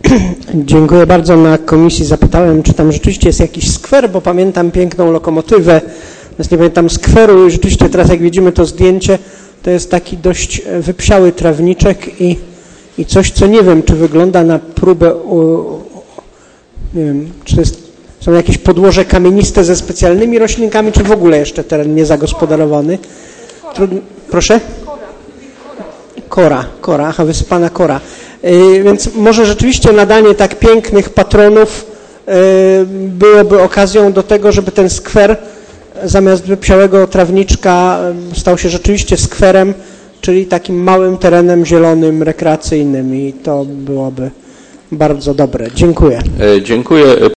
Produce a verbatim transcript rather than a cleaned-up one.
Dziękuję bardzo. Na komisji zapytałem, czy tam rzeczywiście jest jakiś skwer, bo pamiętam piękną lokomotywę, więc nie pamiętam skweru i rzeczywiście teraz jak widzimy to zdjęcie, to jest taki dość wypsiały trawniczek i, i coś, co nie wiem, czy wygląda na próbę, u, nie wiem, czy to jest, są jakieś podłoże kamieniste ze specjalnymi roślinkami, czy w ogóle jeszcze teren niezagospodarowany. Trudno, proszę? Kora, kora, aha, wysypana kora. Yy, więc może rzeczywiście nadanie tak pięknych patronów yy, byłoby okazją do tego, żeby ten skwer zamiast wypsiałego trawniczka yy, stał się rzeczywiście skwerem, czyli takim małym terenem zielonym, rekreacyjnym i to byłoby bardzo dobre. Dziękuję. Dziękuję.